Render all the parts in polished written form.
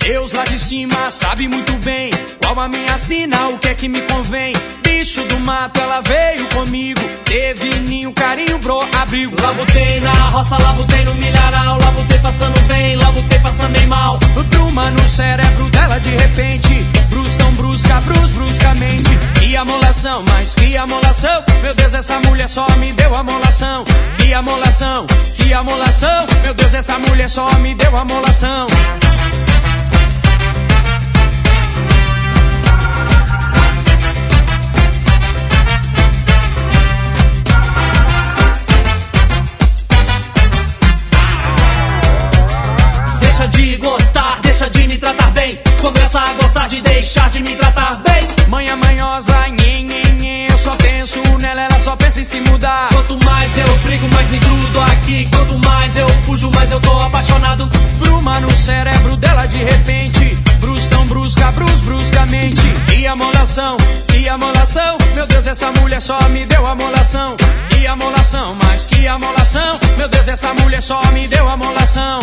Deus lá de cima sabe muito bem qual a minha sina, o que é que me convém. Bicho do mato, ela veio comigo, teve ninho, carinho, bro, abrigo. Lá botei na roça, lá botei no milharal, lá botei passando bem, lá botei passando bem mal. Bruma no cérebro dela de repente, brus tão brusca, bruscamente. Que amolação, mas que amolação, meu Deus, essa mulher só me deu amolação. Que amolação, meu Deus, essa mulher só me deu amolação. Deixa de gostar, deixa de me tratar bem. Começa a gostar de deixar de me tratar bem. Manha manhosa, eu só penso nela, ela só pensa em se mudar. Quanto mais eu brigo, mais me grudo aqui. Quanto mais eu fujo, mais eu tô apaixonado. Bruma no cérebro dela de repente, brus tão brusca, bruscamente. Que amolação, meu Deus, essa mulher só me deu amolação. Que amolação, mas que amolação, meu Deus, essa mulher só me deu amolação.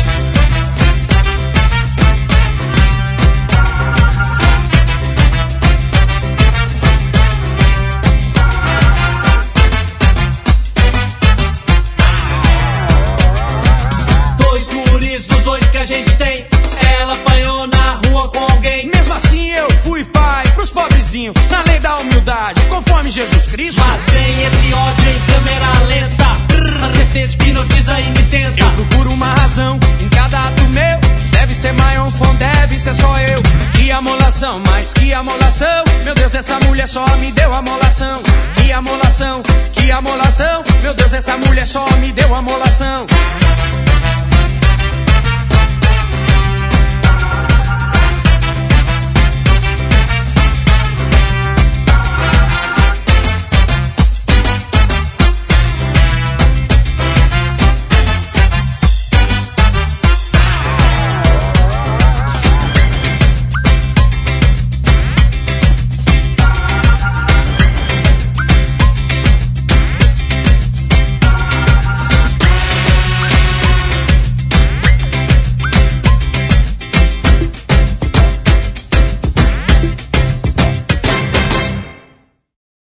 Dos 8 que a gente tem, ela apanhou na rua com alguém. Mesmo assim eu fui pai pros pobrezinhos, na lei da humildade, conforme Jesus Cristo. Mas tem esse ódio em câmera lenta, a serpente hipnotiza e me tenta. Eu procuro uma razão em cada ato meu, deve ser maior, deve ser só eu. Que amolação, mas que amolação, meu Deus, essa mulher só me deu amolação. Que amolação, meu Deus, essa mulher só me deu amolação.